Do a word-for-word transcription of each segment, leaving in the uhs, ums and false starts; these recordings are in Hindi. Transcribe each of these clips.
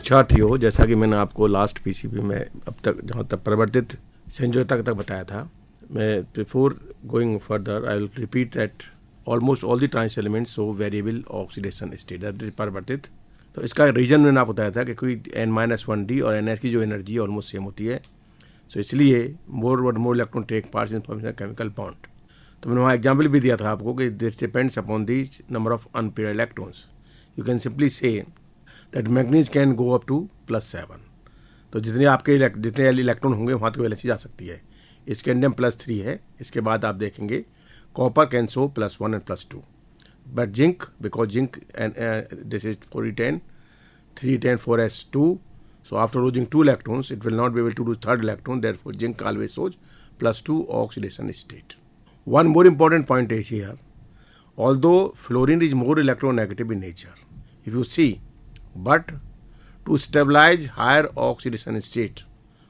परीक्षार्थी हो, जैसा कि मैंने आपको लास्ट पीसीपी में अब तक जहाँ तक परिवर्तित संयोजकता तक बताया था, मैं before going further I will repeat that almost all the trans elements show variable oxidation state, that is परिवर्तित। तो इसका रीजन मैंने आपको बताया था कि कोई एन माइनस वन डी और एन एस की जो एनर्जी है ऑलमोस्ट सेम होती है, सो इसलिए मोर और more electron take part in formation chemical bond. तो मैंने वहाँ एग्जाम्पल भी दिया था आपको कि this depends upon the number of unpaired electrons. You can simply say that manganese can go up to plus seven. तो जितने आपके जितने इलेक्ट्रॉन होंगे वहाँ तक वैलेंसी जा सकती है। स्कैंडियम प्लस थ्री है, इसके बाद आप देखेंगे copper can show plus one and plus two, but zinc because zinc and this is four e ten three ten four S two, so after losing two electrons it will not be able to do third electron, therefore zinc always shows plus two oxidation state. One more important point is here, although fluorine is more electronegative in nature, if you see, but to stabilize higher oxidation state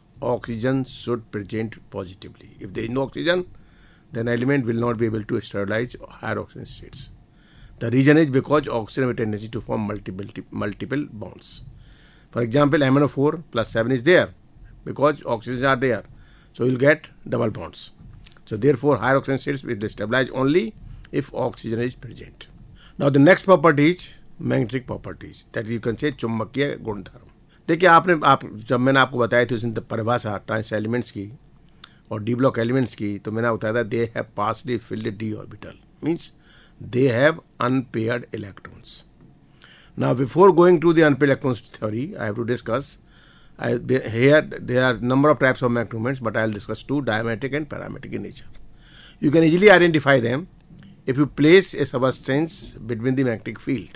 oxygen should present positively. If there is no oxygen, then element will not be able to stabilize higher oxygen states. The reason is because oxygen has a tendency to form multiple multiple bonds. For example, M n O four plus seven is there because oxygens are there, so you'll get double bonds. So therefore, higher oxygen states will stabilize only if oxygen is present. Now the next property is magnetic properties, that you can say चुंबकीय गुणधर्म। देखिए आपने आप जब मैंने आपको बताया थी उसने परिभाषा ट्रांस एलिमेंट्स की और डी ब्लॉक एलिमेंट्स की, तो मैंने बताया था they have partially filled D orbital, means they have unpaired electrons. Now, before going to the unpaired electrons theory, I have to discuss. I, here there are number of types of magnetic moments, but I will discuss two: diamagnetic and paramagnetic in nature. You can easily identify them if you place a substance between the magnetic field.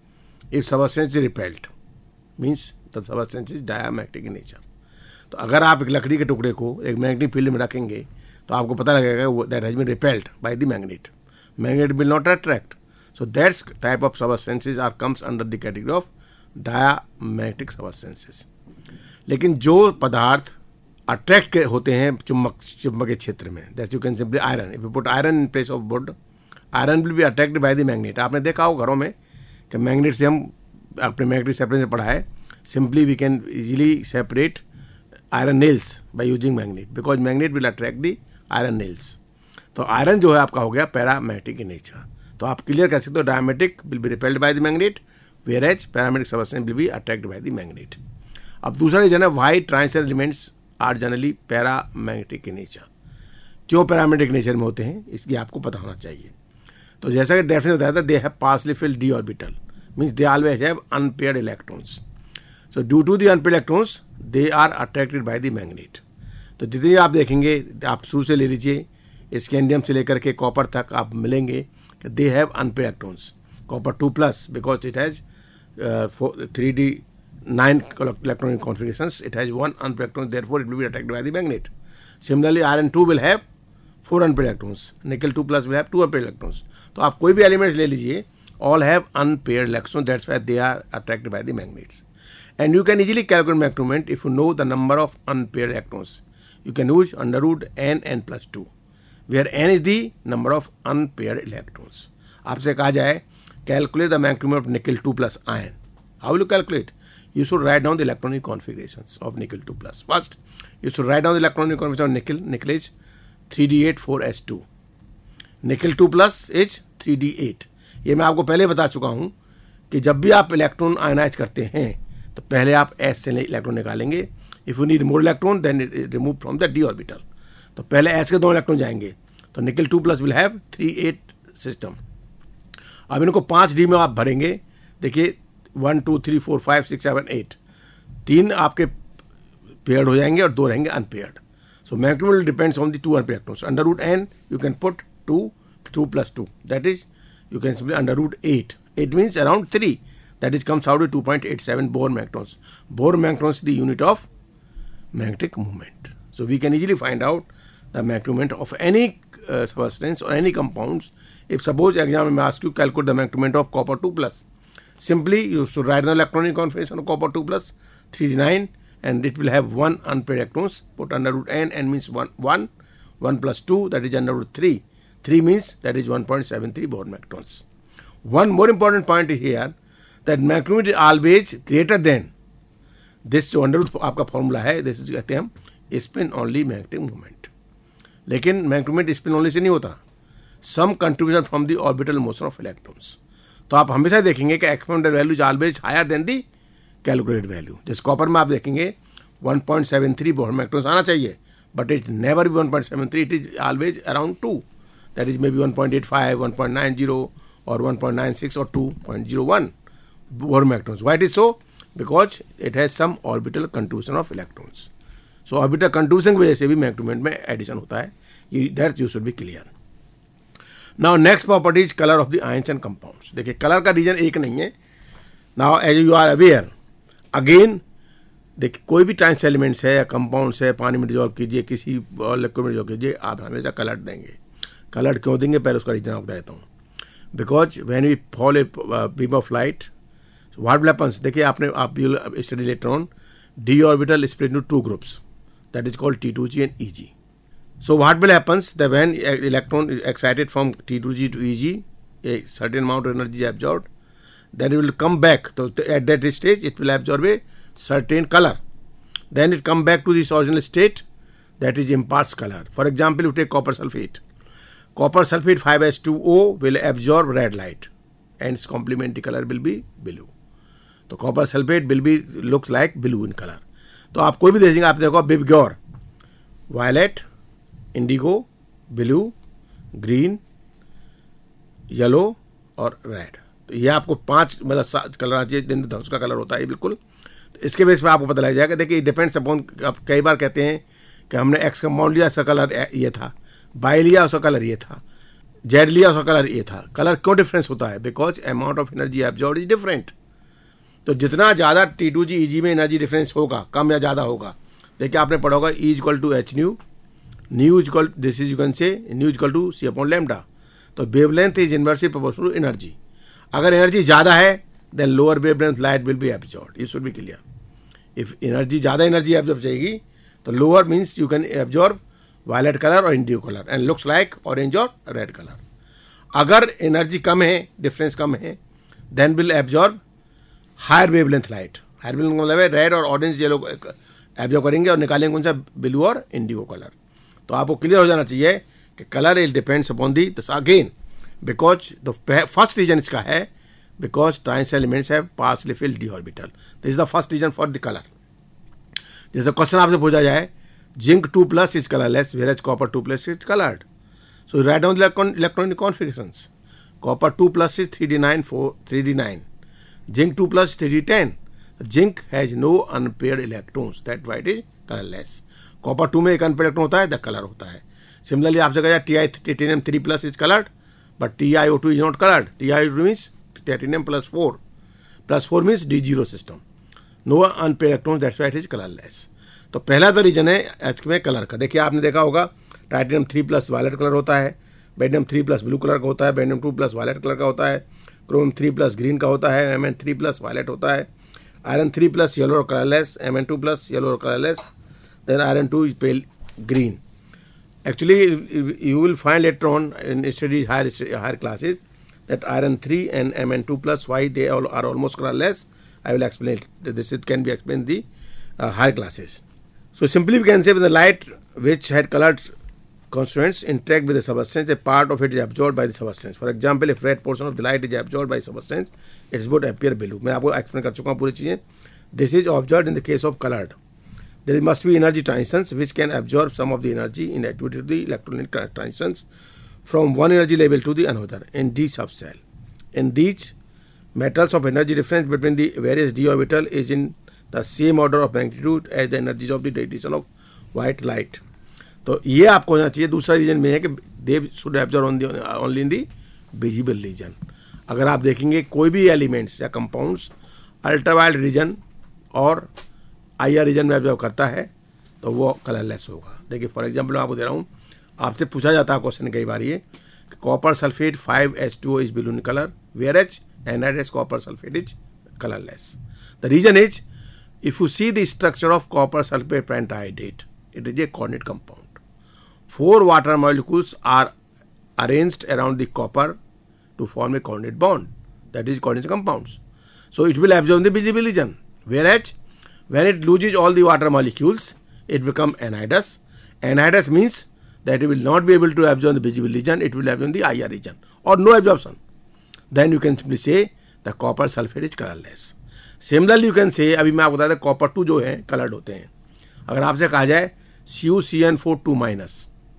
If substance is repelled, means the substance is diamagnetic in nature. तो अगर आप एक लकड़ी के टुकड़े को एक मैग्नेटिक फील्ड में रखेंगे तो आपको पता लगेगा that has been repelled by the magnet. Magnet will not attract. So that type of substances are comes under the category of diamagnetic substances. लेकिन जो पदार्थ अट्रैक्ट होते हैं चुंबक चुंबकीय क्षेत्र में, that you can simply iron, if you put iron in place of wood, iron will be attracted by the magnet. आपने देखा हो घरों में कि मैग्नेट से हम अपने मैग्नेटिक सेपरेशन पढ़ा है, simply we can easily separate iron nails by using magnet because magnet will attract the iron nails. तो आयरन जो है आपका हो गया पैरामैग्नेटिक इन नेचर। तो आप क्लियर कर सकते हो diamagnetic will be repelled by the magnet, whereas paramagnetic substance will be attracted by the magnet. अब दूसरा रीजन है why trans elements are generally paramagnetic in nature. क्यों पैरामैग्नेटिक नेचर में होते हैं इसकी आपको पता होना चाहिए। तो जैसा कि डेफिनेशन बताया था, they have partially filled D orbital, means they always have unpaired electrons. So due to the unpaired electrons they are attracted by the magnet. तो जितने आप देखेंगे, आप शुरू से ले लीजिए, स्कैंडियम से लेकर के कॉपर तक आप मिलेंगे, they have unpaired electrons. Copper two plus because it has uh, four, three D nine electronic configurations. It has one unpaired electron, therefore it will be attracted by the magnet. Similarly, iron two will have four unpaired electrons. Nickel two plus will have two unpaired electrons. तो आप कोई भी elements ले लीजिए, all have unpaired electrons. That's why they are attracted by the magnets. And you can easily calculate magnetic moment if you know the number of unpaired electrons. You can use under root n n plus two. Where n is the number of unpaired electrons. आपसे कहा जाए calculate the magnetic moment of nickel two plus iron. How will you calculate? You should write down the electronic configurations of nickel two plus. First, you should write down the electronic configuration of nickel. Nickel is three d eight four s two. Nickel two plus is three d eight. ये मैं आपको पहले बता चुका हूँ कि जब भी आप इलेक्ट्रॉन आयनाइज करते हैं तो पहले आप s से इलेक्ट्रॉन निकालेंगे. If you need more electron, then remove from the d orbital. तो पहले s के दो इलेक्ट्रॉन जाएंगे, तो nickel two plus will have three eight system. अब इनको पाँच डी में आप भरेंगे, देखिए one two three four five six seven eight, तीन आपके पेयर्ड हो जाएंगे और दो रहेंगे unpaired. So magnetic depends on the two unpaired electrons. Under root n you can put two, two plus two, that is you can simply under root eight, eight means around three, that is comes out to point eight seven Bohr magnetrons. Bohr magnetrons the unit of magnetic moment. So we can easily find out the magnetic moment of any uh, substance or any compounds. If suppose exam may ask you calculate the magnetic moment of copper two plus, simply you should write the electronic configuration of copper two plus three d nine, and it will have one unpaired electrons. Put under root n, n means one, one, one plus two, that is under root three. three means that is one point seven three Bohr magnetons. One more important point is here, that magnetic moment is always greater than this जो अंडर रूट आपका फॉर्मूला है, दिस इज कहते हैं हम स्पिन ओनली मैग्नेटिक मूवमेंट। लेकिन मैग्नेटिक मूवमेंट स्पिन ओनली से नहीं होता, some contribution from the orbital motion of electrons. तो आप हमेशा देखेंगे कि exponential value is always higher than the calculated value. जैसे कॉपर में आप देखेंगे one point seven three Bohr electrons आना चाहिए, but it never be one point seven three, it is always around two, that is may be one point eight five, one point nine zero और वन पॉइंट नाइन सिक्स और two point zero one Bohr electrons. Why it is so? Because it has some orbital contribution of electrons. So orbital contribution की वजह से भी मैग्नेटिक मूवमेंट में एडिशन होता है, that you should be clear. Now next property is colour of the ions and compounds. देखिए कलर का रीजन एक नहीं है। Now as you are aware, again देखिए कोई भी ट्रांस एलिमेंट्स है या कंपाउंड्स है, पानी में डिजॉल्व कीजिए, किसी लिक्विड में डिजॉल्व कीजिए, आप हमेशा कलर देंगे। कलर क्यों देंगे, पहले उसका रीजन आपको देता हूँ। Because when we fall a beam of light, what will happens, देखिए आपने आप study electron D orbital split into two groups, that is called T two G and E G. So what will happens that when electron is excited from T two G to E G, a certain amount of energy is absorbed, then it will come back. So at that stage, it will absorb a certain color. Then it come back to this original state, that is imparts color. For example, you take copper sulfate. Copper sulfate five H two O will absorb red light, and its complementary color will be blue. तो copper sulfate will be looks like blue in color. तो आप कोई भी देखेंगे, आप देखो VIBGYOR, violet, indigo, blue, green, yellow और रेड, तो ये आपको पांच मतलब कलर आना चाहिए, दिन धनुष का कलर होता है बिल्कुल। तो इसके बेस पे आपको पता लग जाएगा। देखिए डिपेंड्स अपॉन, आप कई बार कहते हैं कि हमने एक्स कंपाउंड लिया, उसका कलर ये था, बाई लिया उसका कलर ये था, जेड लिया उसका कलर ये था। कलर क्यों डिफरेंस होता है? Because amount of energy absorb is different. तो जितना ज़्यादा टी टू जी ई जी में एनर्जी डिफरेंस होगा, कम या ज़्यादा होगा, देखिए आपने पढ़ा होगा E equal to H nu, nu equal this is you can say nu equal to C upon lambda. तो wavelength is inversely proportional to energy. अगर एनर्जी ज़्यादा है then lower wavelength light will be absorb, ये should be clear. If energy ज़्यादा एनर्जी एब्जॉर्ब चाहिए तो lower means you can absorb violet colour और indigo colour and looks like orange और रेड कलर। अगर एनर्जी कम है, डिफरेंस कम है, then will absorb higher wavelength light. Higher wavelength मतलब है रेड और ऑरेंज, ये लोग एब्जॉर्ब करेंगे और निकालेंगे कौन सा, ब्लू और इंडिगो कलर। तो आपको क्लियर हो जाना चाहिए कि colour is depends upon the again, because the first reason इसका है because trans elements have partially filled D orbital, this is the first reason for the colour. जैसे क्वेश्चन आपसे पूछा जाए zinc two plus is colourless whereas copper two plus is coloured, so write down electronic configurations. Copper two plus is three D nine four three D nine, zinc two plus three D ten, zinc has no unpaired electrons, that white is colourless. Copper two में एक अनपेयर्ड इलेक्ट्रॉन होता है, द कलर होता है। सिमिलरली आपसे कहा T I titanium three plus is coloured but T I O two is not coloured. T I O two means titanium plus four, plus four means D zero system, no unpaired electron, that's why it is colourless. तो पहला तो रीजन है एच में कलर का। देखिए आपने देखा होगा titanium three plus violet colour होता है, beryllium three plus blue colour का होता है, beryllium two plus violet colour का होता है, क्रोम थ्री प्लस ग्रीन का होता है, M N three plus violet होता है, आयरन थ्री प्लस येलो और colourless, M N two plus yellow और colourless, then iron two is pale green. Actually, you will find later on in studies higher higher classes that iron three and M N two plus why they all are almost colorless. I will explain it. This it can be explained in the uh, higher classes. So simply we can say when the light which had colored constituents interact with the substance, a part of it is absorbed by the substance. For example, if red portion of the light is absorbed by substance, it would appear blue. मैं आपको explain कर चुका हूँ पूरी चीजें. This is observed in the case of colored. There must be energy transitions which can absorb some of the energy in activity to the electronic transitions from one energy level to the another in d subcell. In these metals of energy difference between the various d orbital is in the same order of magnitude as the energies of the radiation of white light. तो ये आपको होना चाहिए। दूसरा रीजन में है कि they should absorb only in the visible region. अगर आप देखेंगे कोई भी एलिमेंट्स या कंपाउंड्स अल्ट्रावायलेट रीजन और आई आर रीजन में एब्जॉर्ब करता है तो वो कलरलेस होगा। देखिए फॉर एग्जांपल मैं आपको दे रहा हूँ, आपसे पूछा जाता है क्वेश्चन कई बार ये कि copper sulphate five H two O is blue in colour whereas anhydrous copper sulphate is colourless. The reason is if you see the structure of copper sulphate pentahydrate, it is a coordinate compound. Four water molecules are arranged around the copper to form a coordinate bond, that is coordinate compounds, so it will absorb the visible region whereas When it loses all the water molecules, it becomes anhydrous. Anhydrous means that it will not be able to absorb the visible region, it will absorb the I R region or no absorption. Then you can simply say the copper sulfate is colorless. Similarly you can say, अभी मैं आपको बताया था कॉपर टू जो है कलर्ड होते हैं. अगर आपसे कहा जाए C u C n four two minus,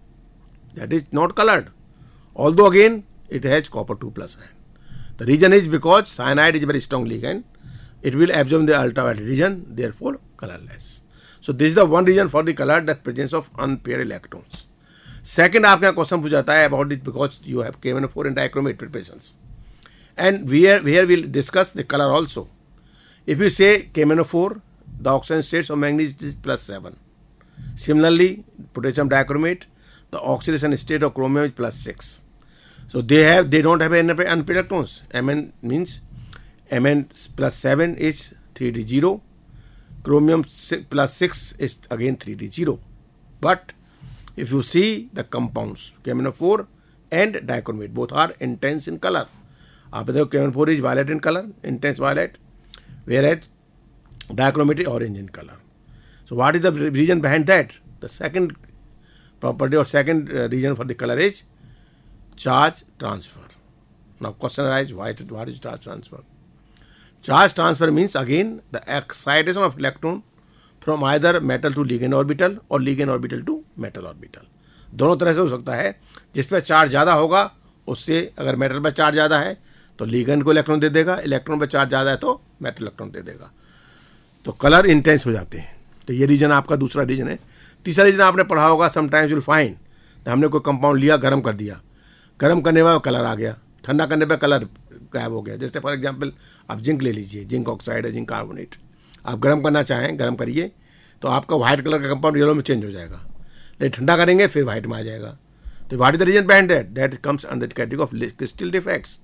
that is not colored, although again it has copper two plus ion. The reason is because cyanide is a very strong ligand. It will absorb the ultraviolet region, therefore colorless. So this is the one reason for the color, that presence of unpaired electrons. Second, आपका क्वेश्चन पूछा जाता है about it because you have K M N O four and dichromate preparations, and here here we'll discuss the color also. If you say K M N O four, the oxidation states of manganese is plus seven. Similarly, potassium dichromate, the oxidation state of chromium is plus six. So they have they don't have any unpaired electrons. Mn means Mn plus seven is three d zero. Chromium plus six is again three d zero. But if you see the compounds K M N O four and dichromate, both are intense in color. आप देखो K M N O four is violet in color, intense violet, whereas dichromate is orange in color. So what is the reason behind that? The second property or second uh, reason for the color is charge transfer. Now question arises, why what is charge transfer? Charge transfer means again the excitation of electron from either metal to ligand orbital or ligand orbital to metal orbital. दोनों तरह से हो सकता है. जिस पे चार्ज ज़्यादा होगा उससे, अगर मेटल पर चार्ज ज़्यादा है तो लिगेंड को इलेक्ट्रॉन दे देगा, इलेक्ट्रॉन पर चार्ज ज़्यादा है तो मेटल इलेक्ट्रॉन दे देगा. तो कलर इंटेंस हो जाते हैं. तो ये रीजन आपका दूसरा रीजन है. तीसरा रीजन आपने पढ़ा होगा, समटाइम्स विल फाइंड, हमने कोई कंपाउंड लिया, गर्म कर दिया, गर्म करने पर कलर आ गया, ठंडा करने पर कलर गायब हो गया. जैसे फॉर एग्जांपल आप जिंक ले लीजिए, जिंक ऑक्साइड है, जिंक कार्बोनेट, आप गर्म करना चाहें, गर्म करिए तो आपका व्हाइट कलर का कंपाउंड येलो में चेंज हो जाएगा, लेकिन ठंडा करेंगे फिर व्हाइट में आ जाएगा. तो what is the reason behind that? That comes under the category of crystal defects.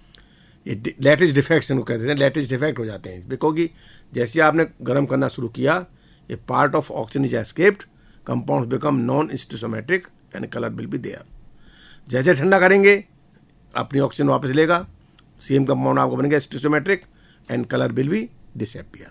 ये लैटिस डिफेक्ट्स इनको कहते हैं, लैटिस डिफेक्ट हो जाते हैं बिकॉज जैसे आपने गर्म करना शुरू किया, ये part of oxygen is escaped, compound become non stoichiometric and colour will be there. जैसे ठंडा करेंगे अपनी ऑक्सीजन वापस लेगा, सेम कंपाउंड आपको बनेगा stoichiometric and colour will be disappear.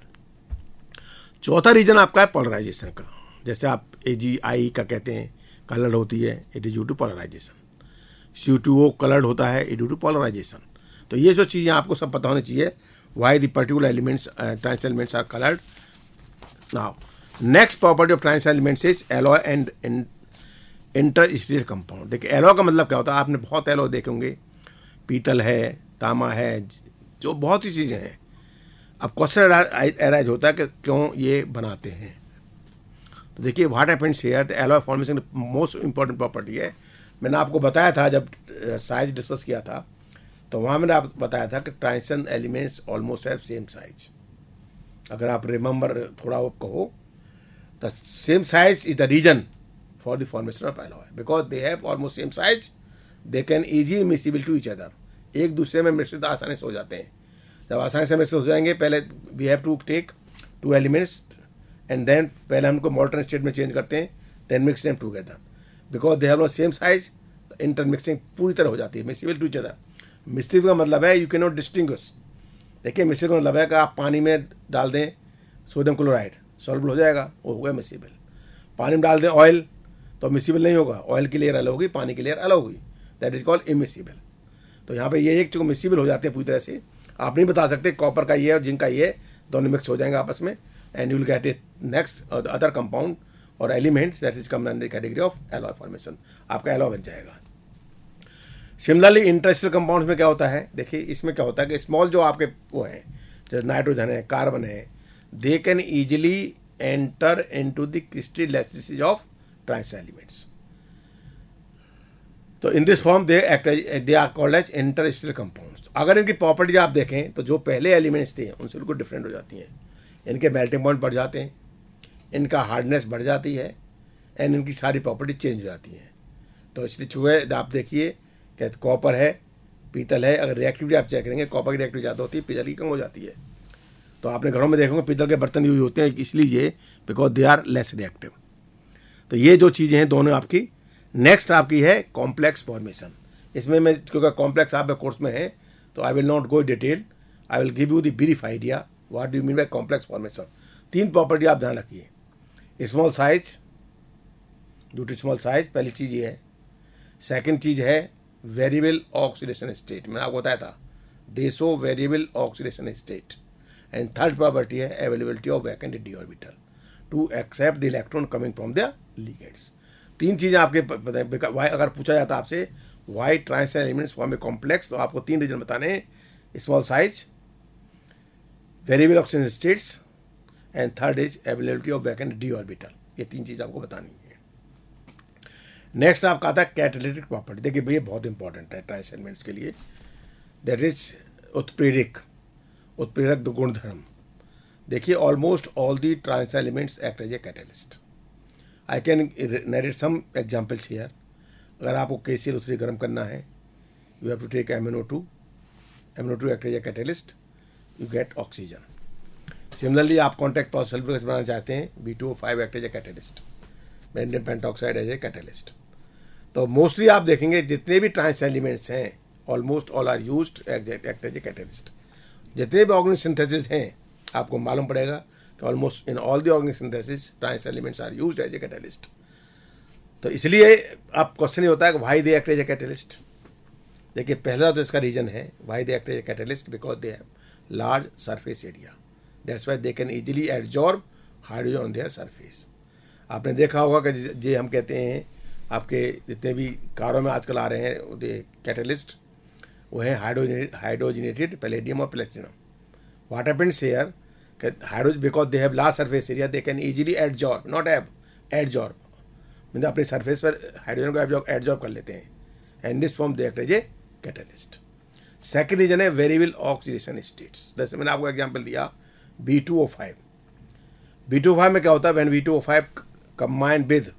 चौथा रीजन आपका है पोलराइजेशन का. जैसे आप ए जी आई का कहते हैं कलर होती है, it is due to polarisation. C two O coloured होता है, इट ड्यू टू पोलराइजेशन. तो ये जो चीज़ें आपको सब पता होनी चाहिए, why the particular elements trans elements are coloured. Now next property of trans elements is alloy and interstitial compound. देखिए एलॉय का मतलब क्या होता है, आपने बहुत एलॉय देखे होंगे, पीतल है, तांबा है, जो बहुत सी चीज़ें हैं. अब क्वेश्चन अराइज होता है कि क्यों ये बनाते हैं. तो देखिए what happens here, the alloy formation most important property है. मैंने आपको बताया था जब साइज डिस्कस किया था, तो वहाँ मैंने आपको बताया था कि transition elements almost have same size. अगर आप रिमेंबर थोड़ा वो कहो, the same size is the reason for the formation of alloy, because they have almost same size, they can easy miscible to each other. एक दूसरे में मिश्रित आसानी से हो जाते हैं. जब आसानी से मिश्रित हो जाएंगे, पहले we have to take two elements and then पहले हमको मॉल्टन स्टेट में चेंज करते हैं, then mix them together. Because they have same size, intermixing पूरी तरह हो जाती है, मिसिबल टू ईच अदर. मिश्रित का मतलब है यू कैन नॉट डिस्टिंग्विश. देखिए मिश्रित का मतलब है कि आप पानी में डाल दें सोडियम क्लोराइड, सॉल्युबल हो जाएगा, वो हो गया मिसिबल. पानी में डाल दें ऑयल तो मिसिबल नहीं होगा, ऑयल की लेयर अलग होगी, पानी की लेयर अलग होगी, दैट इज कॉल्ड इमिसिबल. तो यहाँ पे ये एक जो मिसिबल हो जाते हैं पूरी तरह से. आप नहीं बता सकते कॉपर का ये और जिंक का ये दोनों मिक्स हो जाएंगे आपस में, and you will get it next other compound और elements that is come under category of alloy formation. आपका एलॉय बन जाएगा. सिमिलरली इंटरस्टेशियल कंपाउंड्स में क्या होता है, देखिए इसमें क्या होता है कि स्मॉल जो आपके वो हैं, जैसे नाइट्रोजन है, कार्बन है, they can easily enter into the crystal lattices of trans elements. तो in this form they act they are called as interstitial compounds. अगर इनकी प्रॉपर्टीज आप देखें तो जो पहले एलिमेंट्स थे उनसे बिल्कुल डिफरेंट हो जाती हैं. इनके मेल्टिंग पॉइंट बढ़ जाते हैं, इनका हार्डनेस बढ़ जाती है, एंड इनकी सारी प्रॉपर्टी चेंज हो जाती हैं. तो इसलिए चूहे आप देखिए कि कॉपर है, पीतल है, अगर रिएक्टिविटी आप चेक करेंगे कॉपर की रिएक्टिविटी ज़्यादा होती है, पीतल की कम हो जाती है. तो आपने घरों में देखोगे पीतल के बर्तन यूज होते हैं इसलिए, because they are less reactive. तो ये जो चीज़ें हैं दोनों आपकी. नेक्स्ट आपकी है कॉम्प्लेक्स फॉर्मेशन. इसमें मैं क्योंकि कॉम्प्लेक्स आपके कोर्स में है तो I will not go detail, I will give you the brief idea what do you mean by complex formation. तीन प्रॉपर्टी आप ध्यान रखिए। Small size, due to small size, पहली चीज़ ये है। सेकंड चीज़ है वेरिएबल ऑक्सीडेशन स्टेट, मैंने आपको बताया था they show variable oxidation state. And third property है availability of vacant D orbital to accept the electron coming from the ligands. तीन चीज़ें आपके पता है। वाई अगर पूछा जाता आपसे why transition elements form a complex, तो आपको तीन रीजन बताने हैं, small size, variable oxidation states, and third is availability of vacant D orbital. ये तीन चीज़ आपको बतानी है। नेक्स्ट आपका आता है कैटालिटिक प्रॉपर्टी। देखिए भैया बहुत इंपॉर्टेंट है ट्रांजिशन एलिमेंट्स के लिए, दैट इज उत्प्रेरक उत्प्रेरक गुणधर्म। देखिए almost all the transition elements act as a catalyst. I can narrate some examples here. अगर आपको के सी एल उससे गर्म करना है, you have to take M N O two, M N O two act as a catalyst, you get oxygen. Similarly आप कॉन्टैक्ट सल्फ्यूरिक बनाना चाहते हैं, V two O five act as a catalyst, benzene pentoxide as a catalyst. तो मोस्टली आप देखेंगे जितने भी ट्रांजिशन एलिमेंट्स हैं almost all are used act as a catalyst. जितने भी ऑर्गेनिक सिंथेसिस हैं आपको मालूम पड़ेगा कि almost in all the organic synthesis transition elements are used as a catalyst. तो इसलिए अब क्वेश्चन ये होता है कि why they act as a catalyst. देखिए पहला तो इसका रीजन है why they act as a catalyst, because they have large surface area, that's why they can easily absorb hydrogen on their surface. आपने देखा होगा कि जे हम कहते हैं आपके जितने भी कारों में आजकल आ रहे हैं कैटलिस्ट, वो है हाइड्रोजनेटेड हाइड्रोजनेटेड पैलेडियम और platinum. What happens here, hydro because they have large surface area, they can easily absorb, not have absorb, मतलब अपने सरफेस पर हाइड्रोजन को एब्जॉर्ब एब्जॉर्ब कर लेते हैं, and this form they act as a catalyst. Second reason है वेरिएबल ऑक्सीडेशन स्टेट्स। जैसे मैंने आपको एग्जाम्पल दिया B two O five. B two O five में क्या होता है, when B two O five combine with,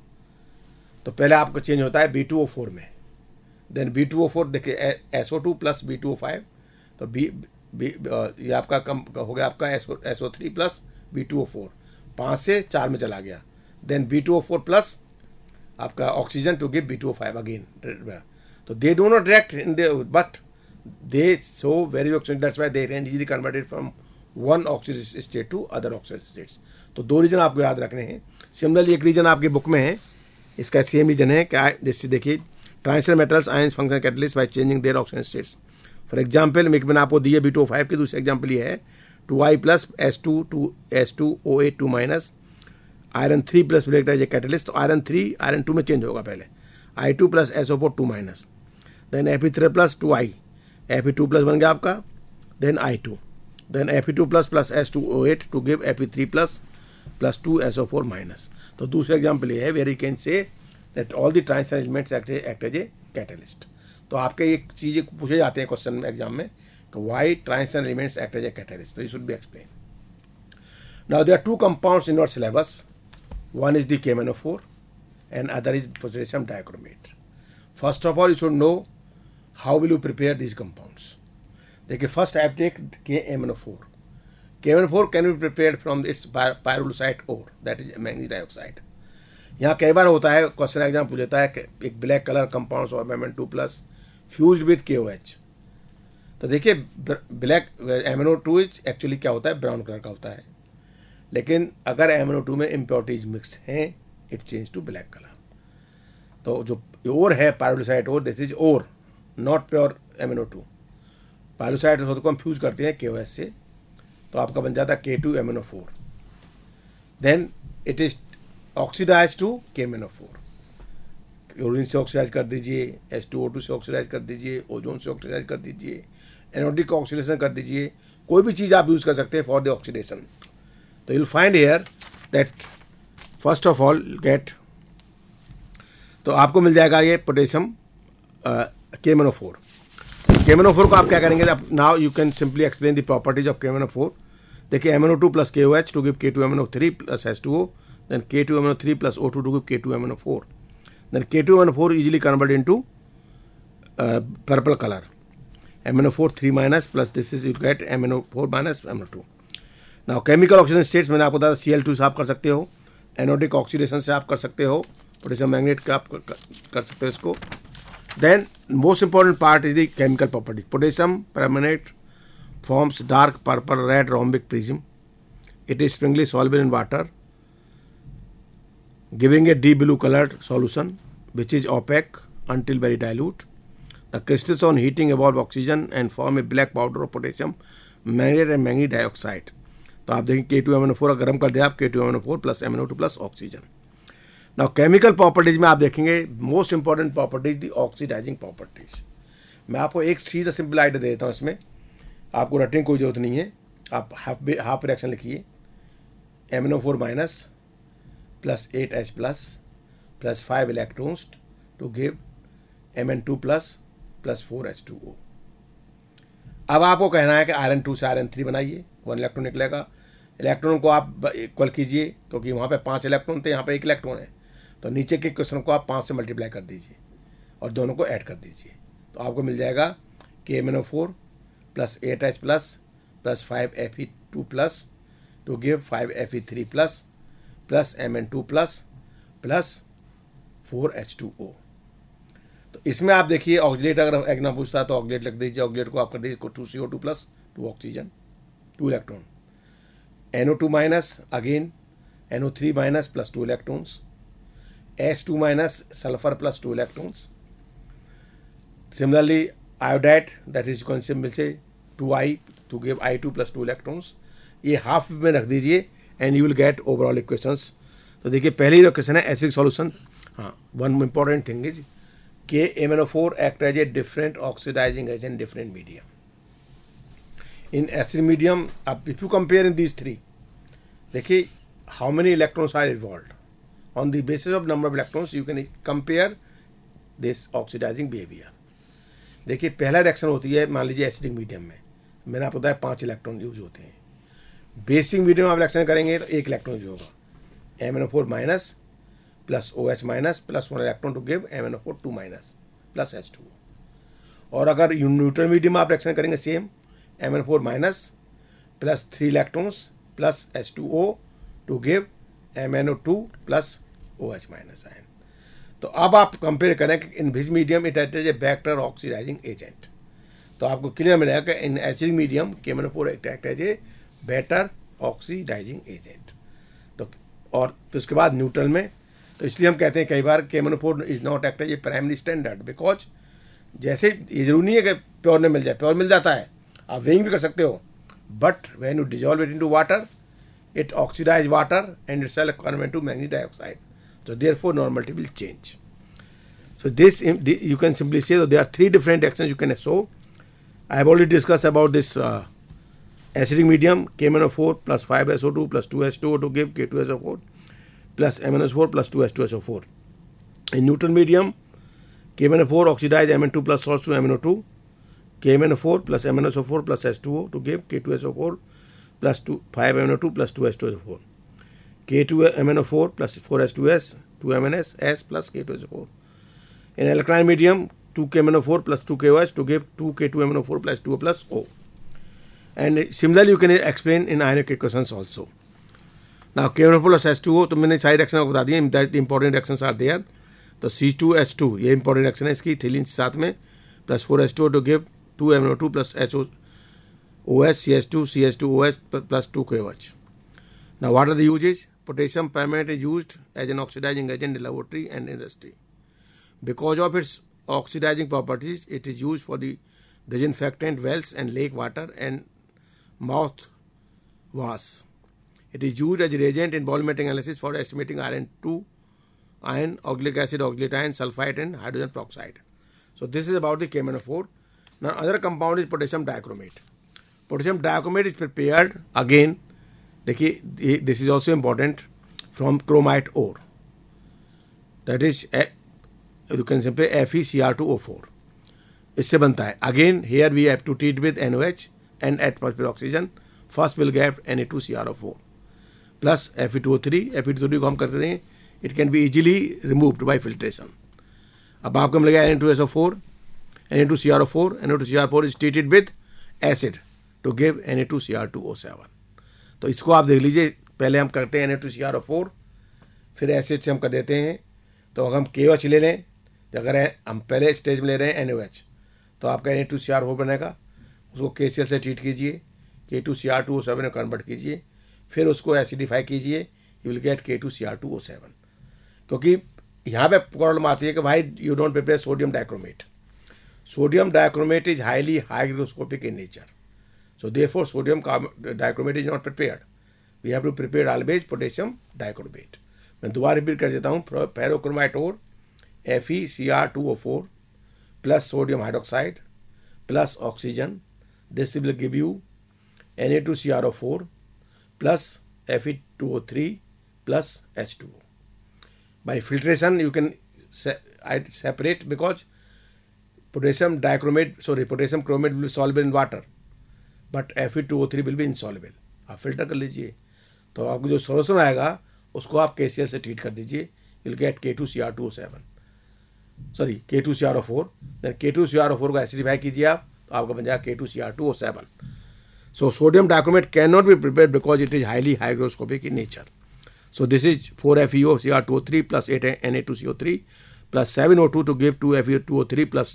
तो पहले आपको चेंज होता है बी टू ओ फोर में, then B two O four देखिए S O two plus B two O five, तो बी बी ये आपका कम हो गया आपका S O three plus B two O four, पाँच से चार में चला गया, then B two O four plus आपका oxygen to give B two O five again. तो they do not react in they but they show very oxygen, that's why they can easily converted from one oxygen state to other oxygen states. तो दो रीजन आपको याद रखने हैं। सिमिलरली एक रीजन आपकी बुक में है, इसका सेम रीजन है क्या, जैसे देखिए transition metals ions function catalyst by changing their oxygen states. For example मैंने आपको दिए बी टू ओ फाइव की दूसरी एग्जांपल ये है two I plus S two two S two O eight two minus iron three plus break as a catalyst. तो आयरन थ्री आयरन टू में चेंज होगा, पहले I two plus S O four two minus, then F E three plus two I, F E two plus बन गया आपका, then I two, then F E two plus plus S two O eight two give F E three plus plus two S O four minus. तो दूसरा एग्जाम्पल ये है where you can say that all the transition elements act as a catalyst. तो आपके ये चीज़ें पूछे जाते हैं क्वेश्चन में एग्जाम में कि why transition elements act as a catalyst, तो you should be explain. Now there are two compounds in your syllabus, one is the K M N O four and other is potassium dichromate. First of all you should know how will you prepare these compounds. देखिए first I have taken K M N O four. K M N O four can be prepared from its pyrolusite ore, that is manganese dioxide. यहाँ कई बार होता है क्वेश्चन एग्जाम पूछ लेता है कि एक ब्लैक कलर कंपाउंड और M N two plus fused with K O H. तो देखिए black M N O two is actually क्या होता है, ब्राउन कलर का होता है, लेकिन अगर एम एन ओ टू में इम्प्योरिटीज मिक्स हैं it change to black colour. तो जो ओर है pyrolusite ore, this is ore not pure M N O two. Pyrolusite को हम फ्यूज करते हैं के ओ एच से, तो आपका बन जाता है K two M N O four, then it is oxidize to K M N O four. Chlorine से ऑक्सीडाइज कर दीजिए, एच टू ओ टू से ऑक्सीडाइज कर दीजिए, ओजोन से ऑक्सीडाइज कर दीजिए, एनोडिक ऑक्सीडेशन कर दीजिए, कोई भी चीज़ आप यूज़ कर सकते हैं फॉर द ऑक्सीडेशन। तो you'll find here that first of all get, तो आपको मिल जाएगा ये potassium K M N O four. K M N O four को आप क्या करेंगे, now you can simply explain the properties of K M N O four. देखिए M N O two plus K O H to give K two M N O three plus H two O, then K two M N O three plus O two to give K two M N O four, then K two M N O four easily convert into purple colour, M N O four three minus plus this is you get M N O four minus M N O two. Now chemical oxidation states मैंने आपको बताया सी एल टू से आप कर सकते हो, एनोडिक ऑक्सीडेशन से आप कर सकते हो, पोटेशियम मैग्नेट का आप कर, कर सकते हो इसको। Then most important part is the chemical property. Potassium permanganate forms dark purple red rhombic prism It is springly soluble in water, giving a deep blue colored solution which is opaque until very dilute. The crystals on heating evolve oxygen and form a black powder of potassium manganate and manganese dioxide. तो आप देखें K two M N O four गर्म कर दिया आप, K two M N O four plus M N O two plus oxygen. Now chemical properties में आप देखेंगे most important properties the oxidizing properties. मैं आपको एक सीधा सिंपल आइडिया देता हूँ, इसमें आपको रटने की कोई जरूरत नहीं है. आप हाफ हाफ रिएक्शन लिखिए, M N O four minus plus eight H plus plus five electrons to give M N two plus plus four H two O. अब आपको कहना है कि आयरन टू से आयरन थ्री बनाइए, वन इलेक्ट्रॉन निकलेगा. इलेक्ट्रॉन को आप इक्वल कीजिए क्योंकि वहाँ पे पांच इलेक्ट्रॉन थे, यहाँ पे एक इलेक्ट्रॉन है, तो नीचे के क्वेश्चन को आप पाँच से मल्टीप्लाई कर दीजिए और दोनों को ऐड कर दीजिए. तो आपको मिल जाएगा K M N O four plus eight H plus plus five F E two plus to give five F E three plus plus M N two plus plus four H two O. तो इसमें आप देखिए ऑक्सीडेट अगर एग्जाम पूछता है तो ऑक्सीडेट लिख दीजिए. ऑक्सीडेट को आप कर दीजिए two C O two plus two oxygen two electron, N O two minus again N O three minus plus two electrons, H two minus sulphur plus two electrons. Similarly iodide that is कौन से मिल से two I to give I two plus two electrons. ये हाफ में रख दीजिए and you will get overall equations. तो देखिए पहली जो क्वेश्चन है एसिडिक सॉल्यूशन. हाँ, one important thing is K M N O four act as a different oxidizing agent, different medium. In acid medium, if you compare in these three, देखिए how many electrons are involved. On the basis of number of electrons, you can compare this oxidizing behavior. देखिए पहला रिएक्शन होती है मान लीजिए एसिडिक मीडियम में, मैंने आपको बताया पाँच इलेक्ट्रॉन यूज होते हैं. बेसिक मीडियम आप रिएक्शन करेंगे तो एक इलेक्ट्रॉन यूज होगा, M N O four minus plus O H minus plus one electron to give M N O four two minus plus H two. और अगर न्यूट्रल मीडियम आप रिएक्शन करेंगे same, M N O four minus plus three electrons plus H two O to give M N O two plus O H minus ion. तो अब आप कंपेयर करें कि in which medium it act as a better oxidizing agent. तो आपको क्लियर मिलेगा कि in acidic medium K M N O four act as a better oxidizing agent. तो और फिर उसके बाद न्यूट्रल में, तो इसलिए हम कहते हैं कई बार K M N O four is not act as a primary standard, because जैसे ये जरूरी नहीं है कि प्योर में मिल जाए, प्योर मिल जाता है, आप वेइंग भी कर सकते हो, but when you dissolve it into water it oxidize water and itself convert to manganese dioxide. So therefore normality will change. So this you can simply say that there are three different reactions you can show. I have already discussed about this uh, acidic medium K M n O four plus five S O two plus two H two O to give K two S O four plus M n O four plus two H two S O four. In neutral medium K M n O four oxidize M n two plus salts to M n O two, K M n O four plus M n O four plus H two O to give K two S O four plus two, five M n O two plus two H two S O four. K two M n O four plus four H two S, two M n S, S plus K two S O four. In alkaline medium, two K M n O four plus two K O H to give two K two M n O four plus two O plus O. And similarly, you can explain in ionic equations also. Now, K M n O four plus H two O, तो मैंने सारी reaction आपको बता दी, that important reactions are there. तो C two H two, ये important reaction है इसकी, थिलीन साथ में, plus four H two O to give two M n O two plus H O O H, C H two, C H two O H plus two K O H. Now what are the uses? Potassium permanganate is used as an oxidizing agent in laboratory and industry. Because of its oxidizing properties, it is used for the disinfectant wells and lake water and mouth wash. It is used as a reagent in volumetric analysis for estimating iron two, iron, oxalic acid, oxalate ion, sulfite and hydrogen peroxide. So this is about the K M n O four. Now other compound is potassium dichromate. Potassium dichromate is prepared again, देखिए this is also important, from chromite ore, that is you can simply F e C r two O four. इससे बनता है. Again here we have to treat with N O H and atmospheric oxygen. First will get N A two C r O four plus F e two O three. F e two O three को हम करते हैं, it can be easily removed by filtration. अब आपको मिलेगा N A two S O four, N A two C r O four. N A two C r O four is treated with acid to give N A two C r two O seven. तो इसको आप देख लीजिए, पहले हम करते हैं N A two C r O four, फिर एसिड से हम कर देते हैं. तो अगर हम K O H ले लें, अगर हम पहले स्टेज में ले रहे हैं N O H, तो आपका N A two C r O four बनेगा. उसको K C l से ट्रीट कीजिए, K two C r two O seven में कन्वर्ट कीजिए, फिर उसको एसिडिफाई कीजिए, you will get K two C R two O seven. क्योंकि यहाँ पे प्रॉब्लम आती है कि भाई you don't prepare sodium dichromate. Sodium dichromate is highly hygroscopic in nature, so therefore sodium dichromate is not prepared. We have to prepare always potassium dichromate. मैं दोबारा रिपीट कर देता हूँ, ferrochromite ore F E C R two O four plus sodium hydroxide plus oxygen, this will give you N A two C R O four plus F E two O three plus H two O. By filtration you can separate because potassium dichromate, sorry potassium chromate will be soluble in water, but F E two O three will be insoluble. आप फिल्टर कर लीजिए तो आपको जो सोल्यूशन आएगा उसको आप के सी एल से ट्रीट कर दीजिए, will get K two C R two O seven, sorry K two C R O four. Then K two C R O four को एसिडिफाई कीजिए आप, तो आपका बन जाएगा K two C R two O seven. So sodium dichromate can not be prepared because it is highly hygroscopic in nature. So this is four F E O C R two O three plus eight N A two C O three plus seven O two to give two F E two O three plus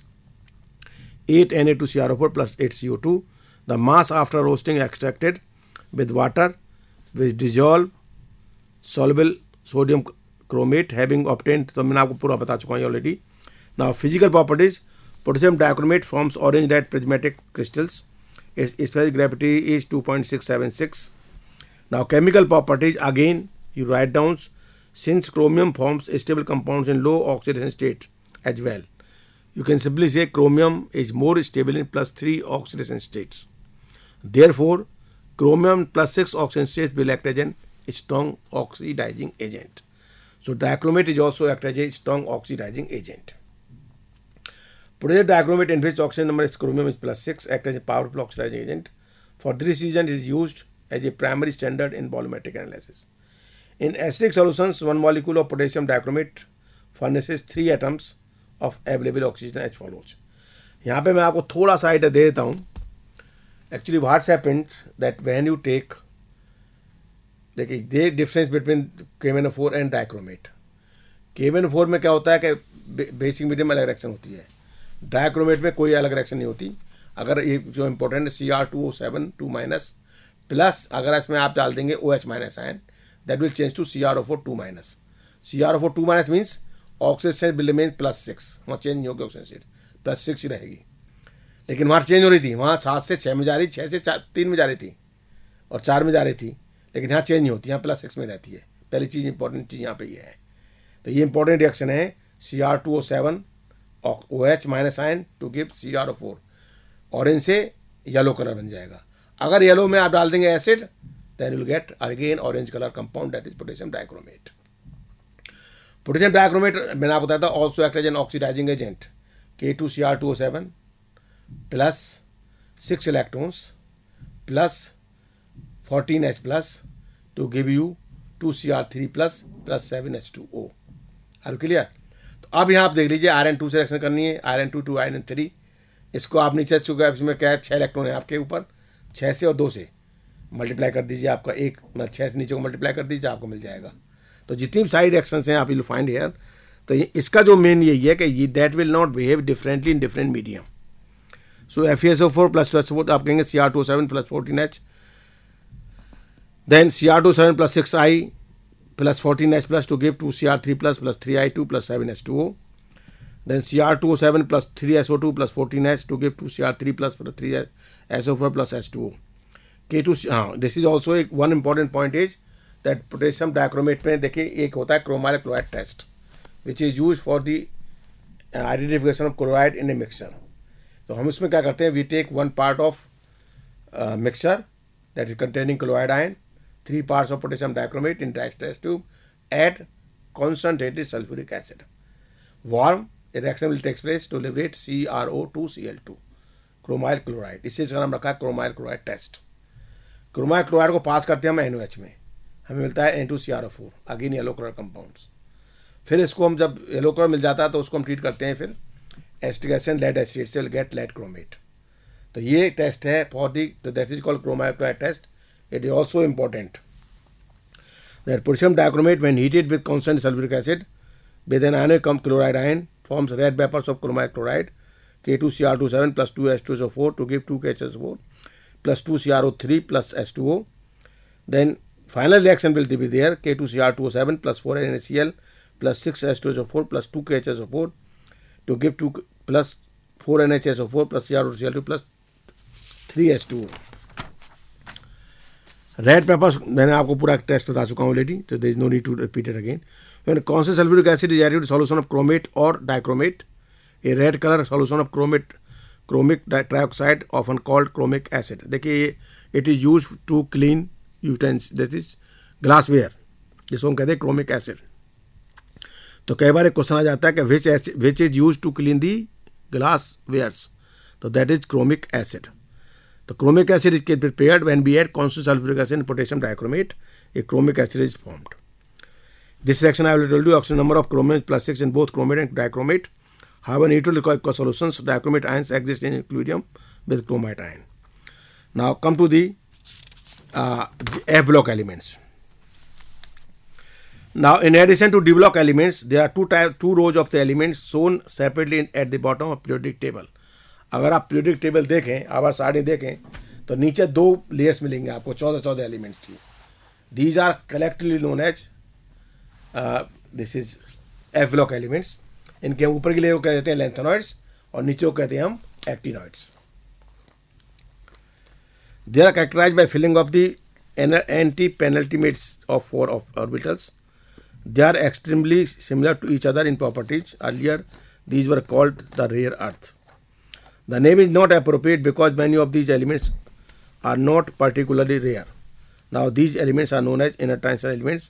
eight N A two C R O four plus eight C O two. The mass after roasting extracted with water with dissolved soluble sodium chromate having obtained, तो मैंने आपको पूरा बता चुका हूँ already. Now physical properties, potassium dichromate forms orange red prismatic crystals. Its specific gravity is two point six seven six. Now chemical properties, again you write down, since chromium forms stable compounds in low oxidation state as well, you can simply say chromium is more stable in plus three oxidation states. Therefore, chromium plus six oxidation states will act as a strong oxidizing agent. So, dichromate is also act as a strong oxidizing agent. Potassium dichromate in which oxygen number is chromium is plus six act as a powerful oxidizing agent. For this reason, it is used as a primary standard in volumetric analysis. In acidic solutions, one molecule of potassium dichromate furnishes three atoms of available oxygen as follows. यहाँ पे मैं आपको थोड़ा सा आइडिया दे देता हूँ. Actually, what happens that when you take, देखिए the difference between K M n O four and dichromate. K M n O four में क्या होता है कि बेसिक मीडियम अलग रिएक्शन होती है, डाइक्रोमेट में कोई अलग रिएक्शन नहीं होती. अगर ये जो इंपॉर्टेंट है C R two O seven two minus plus, अगर इसमें आप डाल देंगे O H minus ion, that will change to C R O four two minus. C R O four two minus means oxygen will remain plus six, वहाँ चेंज नहीं होगी, ऑक्सीजन प्लस सिक्स ही रहेगी. लेकिन वहाँ चेंज हो रही थी, वहाँ सात से छः में जा रही, छः से चार तीन में जा रही थी और चार में जा रही थी, लेकिन यहाँ चेंज नहीं होती, यहाँ प्लस सिक्स में रहती है. पहली चीज़ इंपॉर्टेंट चीज़ यहाँ पे ये है. तो ये इंपॉर्टेंट रिएक्शन है C R two O seven O H minus ion to give C R O four. Orange से येलो कलर बन जाएगा. अगर येलो में आप डाल देंगे acid, then you will get again orange colour compound, that is potassium dichromate. Potassium dichromate मैंने आपको बताया था also act as an oxidising agent. के two C R two O seven plus six electrons plus fourteen H plus to give you two C R three plus plus seven H two O. Are clear? तो अब यहाँ आप देख लीजिए आयरन टू से रिएक्शन करनी है, iron two to iron three. इसको आप नीचे चुका है, इसमें क्या है, छः इलेक्ट्रॉन है आपके ऊपर, छः से और दो से मल्टीप्लाई कर दीजिए, आपका एक मतलब छः से नीचे को मल्टीप्लाई कर दीजिए, आपको मिल जाएगा. तो जितनी भी सारी रिएक्शंस हैं आप विल फाइंड हियर. तो इसका जो मेन यही है कि ये that will not behave differently in different medium. So F E S O four plus आप कहेंगे C R two seven plus fourteen H, then C R two seven plus six I plus fourteen H plus to give two C R three plus plus three I two plus seven H two O. Then C r two o seven plus three S O two plus fourteen H to give two C r three plus three S O four plus H two O. K two, हाँ, this is also एक one important point is that potassium dichromate में देखिए एक होता है chromyl chloride test which is used for the identification of chloride in a mixture. तो हम इसमें क्या करते हैं, we take one part of uh, mixture that is containing chloride ion, three parts of potassium dichromate in dry test tube, add concentrated sulfuric acid. Warm a reaction will take place to liberate C r O two C l two, chromyl chloride. इसे इसका नाम रखा है chromyl chloride test. chromyl chloride को पास करते हैं हम N O H में, हमें मिलता है N two C r O four, again yellow colour compounds. फिर इसको हम जब येलो कलर मिल जाता है तो उसको हम ट्रीट करते हैं फिर एस्टिगेशन लेड एसिड से, गेट लेड क्रोमेट. तो ये टेस्ट है for the, that is called chromyl chloride test. It is also important that potassium dichromate when heated with constant sulphuric acid with an ionic chloride ion forms red vapors of chromyl chloride K two C r two seven plus two H two S O four to give two K H S O four plus two C r O three plus H two O. Then final reaction will be there K two C R two O seven plus four N A C L plus six H two S O four plus two K H S O four to give two plus four N H S O four plus C R two C L two plus three H two O. Red papers मैंने आपको पूरा टेस्ट बता चुका हूँ ऑलरेडी, तो there is no need to repeat it again. When constant sulphuric acid is added to solution of chromate और dichromate, a red colour solution of chromate chromic trioxide often called chromic acid. देखिए it is use to clean utensils this is glassware, जिसको हम कहते हैं क्रोमिक एसिड. तो कई बार एक क्वेश्चन आ जाता है कि which which is use to clean the glasswares, तो that is chromic acid. The chromic acid is prepared when we add constant sulfuric acid and potassium dichromate. A chromic acid is formed. This reaction I will tell you oxygen number of chromium plus six in both chromate and dichromate. However, neutral aqueous solutions, dichromate ions exist in equilibrium with chromite ion. Now come to the, uh, the F block elements. Now in addition to D block elements, there are two type, two rows of the elements shown separately in, at the bottom of periodic table. अगर आप पीरियडिक टेबल देखें, आवाज सारणी देखें, तो नीचे दो लेयर्स मिलेंगे आपको, चौदह चौदह एलिमेंट्स की. These are collectively known as this is F block elements. इनके ऊपर की लेयर को कहते हैं लेंथेनॉइड्स और नीचे को कहते हैं हम actinoids. They are characterize by filling of the antepenultimates of four of orbitals. They are extremely similar to each other in properties. Earlier these were called the rare earth. The name is not appropriate because many of these elements are not particularly rare. Now these elements are known as inner transition elements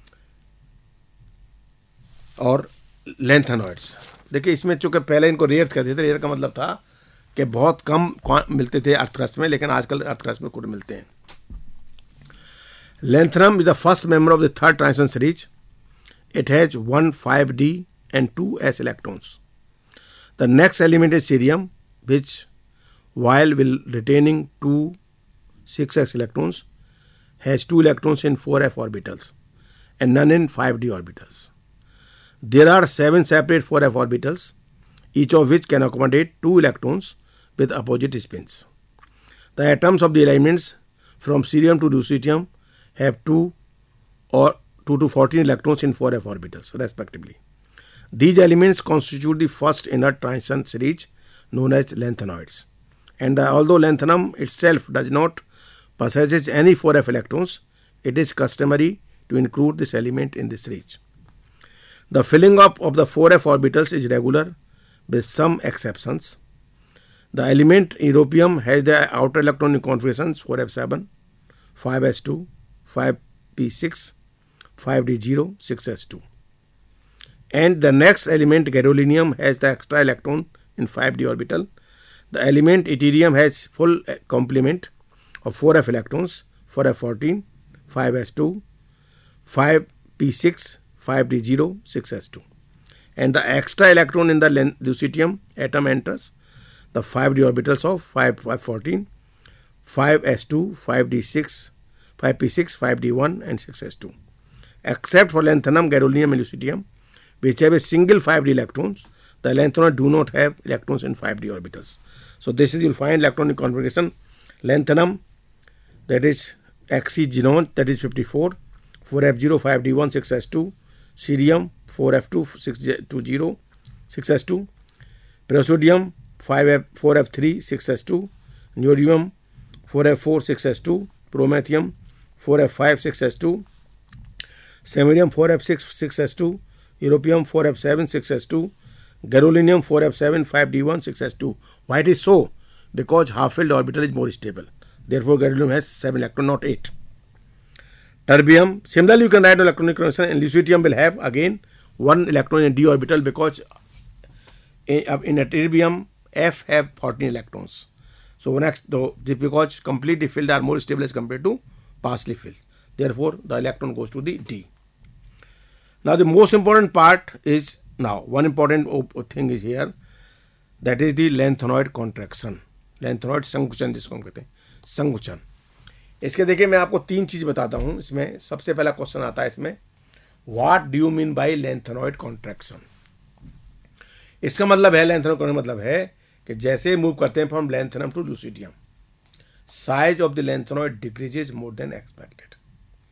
और lengthenoids. देखिए इसमें चूंकि पहले इनको रेयर कहते थे, रेयर का मतलब था कि बहुत कम मिलते थे अर्थ क्रस्ट में, लेकिन आजकल अर्थ क्रस्ट में कुछ मिलते हैं. Lanthanum is the first member of the third transition series. It has one five D and two S electrons. The next element is cerium, which while will retaining two six S electrons has two electrons in four F orbitals and none in five D orbitals. There are seven separate four F orbitals, each of which can accommodate two electrons with opposite spins. The atoms of the elements from cerium to lutetium have two or two to fourteen electrons in four F orbitals respectively. These elements constitute the first inner transition series known as lanthanoids, and the, although lanthanum itself does not possess any four F electrons, it is customary to include this element in this series. The filling up of the four F orbitals is regular with some exceptions. The element europium has the outer electronic configurations four F seven, five S two, five P six, five D zero, six S two. And the next element gadolinium has the extra electron in five D orbital. The element yttrium has full complement of four F electrons, four F fourteen, five S two, five P six, five D zero, six S two. And the extra electron in the lutetium atom enters the five D orbitals of five, five fourteen, five S two, five D six, five P six, five D one and six S two. Except for lanthanum, gadolinium and lutetium, which have a single five D electrons, the lanthanoids do not have electrons in five D orbitals. So this is, you'll find electronic configuration. Lanthanum, that is oxygenone, that is fifty-four, four F zero, five D one, six S two, cerium, four F two, six two zero, six S two, praseodymium, five F, four F three, six S two, neodymium, four F four, six S two, promethium, four F five, six S two, samarium, four F six, six S two, europium, four F seven, six S two, gadolinium, four F seven, five D one, six S two. Why it is so? Because half-filled orbital is more stable. Therefore, gadolinium has seven electrons, not eight. Terbium, similarly, you can write electronic configuration, and lutetium will have again one electron in D orbital because in a terbium, F have fourteen electrons. So next, though, because completely filled are more stable as compared to partially filled. Therefore, the electron goes to the D. Now, the most important part is now one important thing is here, that is the lanthanoid contraction. Lanthanoid संकुचन जिसको हम कहते हैं, संकुचन. इसके देखिए मैं आपको तीन चीज बताता हूं. इसमें सबसे पहला क्वेश्चन आता है इसमें, what do you mean by lanthanoid contraction. इसका मतलब है, lanthanum का मतलब है कि जैसे मूव करते हैं from lanthanum to lutetium, size of the lanthanoid decreases more than expected.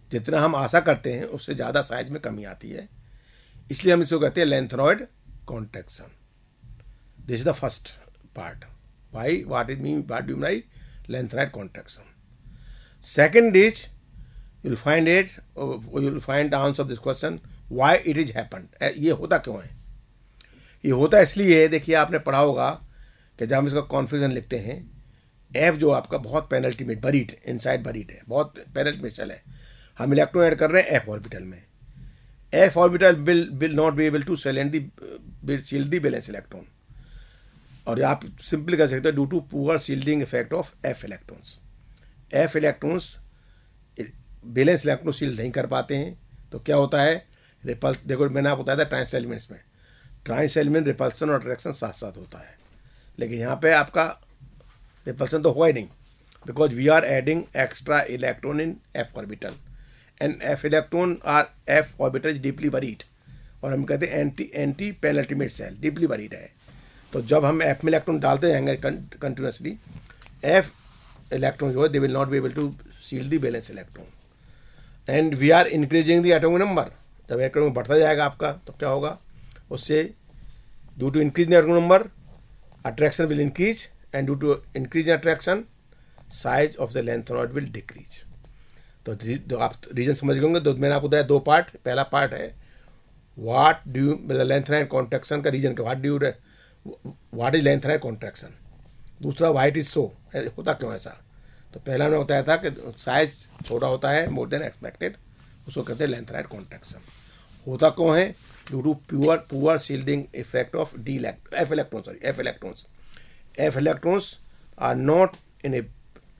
जितना हम आशा करते हैं उससे ज़्यादा साइज में कमी आती है, इसलिए हम इसको कहते हैं lanthanoid contraction. This is the first part, why what it mean, what do you mean lanthanoid contraction. Second is you will find it, you will find the answer of this question, why it is happened. ये होता क्यों है? ये होता इसलिए, देखिए आपने पढ़ा होगा कि जब हम इसका कॉन्फ्यूजन लिखते हैं, एफ जो आपका बहुत पेनल्टी में बरीड इनसाइड बरीड है, बहुत पेनल्टी में चल है, हम इलेक्ट्रॉन ऐड कर रहे हैं एफ ऑर्बिटल में। F orbital will will not be able to सेलेंड the shield the valence electron, और आप सिंपली कह सकते हो due to poor shielding effect of F electrons. F electrons valence electron shield नहीं कर पाते हैं, तो क्या होता है, रिपल्स, देखो मैंने आपको बताया था ट्रांस एलिमेंट्स में ट्रांस एलिमेंट रिपल्सन और अट्रैक्शन साथ साथ होता है, लेकिन यहाँ पे आपका रिपल्सन तो हुआ ही नहीं, because we are adding extra electron in F orbital and F electron are F orbital is deeply buried, और हम कहते हैं anti antipenultimate shell deeply buried है। तो जब हम एफ में इलेक्ट्रॉन डालते जाएंगे कंटिन्यूसली, एफ इलेक्ट्रॉन जो है they will not be able to shield the valence electron, and we are increasing the atomic number. जब इलेक्ट्रॉन बढ़ता जाएगा आपका तो क्या होगा, उससे due to increase in atomic number attraction will increase, and due to increase in attraction size of the lanthanoid will decrease. तो, तो आप रीजन समझ गए होंगे। तो मैंने आपको बताया दो पार्ट, पहला पार्ट है व्हाट डू लेंथेनॉइड कॉन्ट्रैक्शन का रीजन, का what do what is lanthanoid contraction, दूसरा व्हाई इट इज सो, होता क्यों ऐसा। तो पहला मैंने बताया था कि साइज छोटा होता है मोर देन एक्सपेक्टेड, उसको कहते हैं लेंथेनॉइड कॉन्ट्रैक्शन। होता क्यों है, due to pure poor shielding effect of D F electron sorry F electrons F electrons are not in a